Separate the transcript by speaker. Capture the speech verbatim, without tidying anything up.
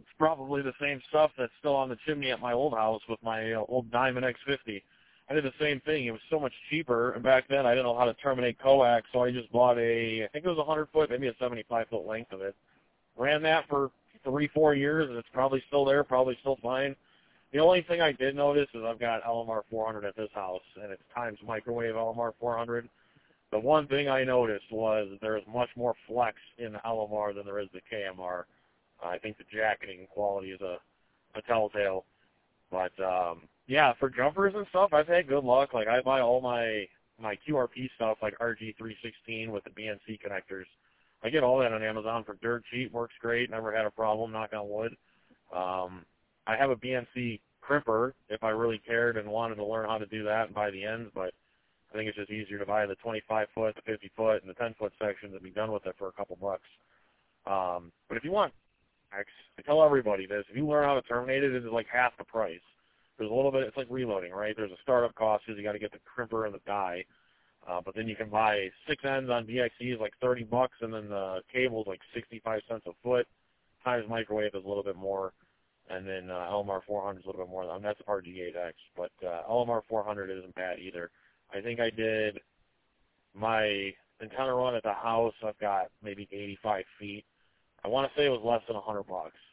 Speaker 1: It's probably the same stuff that's still on the chimney at my old house with my uh, old Diamond X fifty. I did the same thing. It was so much cheaper, and back then I didn't know how to terminate coax, so I just bought a, I think it was a one hundred foot, maybe a seventy-five foot length of it. Ran that for three, four years, and it's probably still there, probably still fine. The only thing I did notice is I've got L M R four hundred at this house, and it's Times Microwave L M R four hundred. The one thing I noticed was there's much more flex in the L M R than there is the K M R. Uh, I think the jacketing quality is a, a telltale. But, um, yeah, for jumpers and stuff, I've had good luck. Like, I buy all my, my Q R P stuff, like R G three sixteen with the B N C connectors. I get all that on Amazon for dirt cheap. Works great. Never had a problem, knock on wood. Um, I have a B N C crimper if I really cared and wanted to learn how to do that and buy the ends, but I think it's just easier to buy the twenty-five foot, the fifty foot, and the ten foot sections and be done with it for a couple bucks. Um, but if you want, I tell everybody this, if you learn how to terminate it, it's like half the price. There's a little bit, it's like reloading, right? There's a startup cost because you got to get the crimper and the die. Uh, but then you can buy six ends on V X Es like thirty bucks, and then the cable's like sixty-five cents a foot. Times Microwave is a little bit more, and then uh, L M R four hundred is a little bit more. I mean, that's R G eight X, but uh, L M R four hundred isn't bad either. I think I did my antenna run at the house. I've got maybe eighty-five feet. I want to say it was less than one hundred bucks.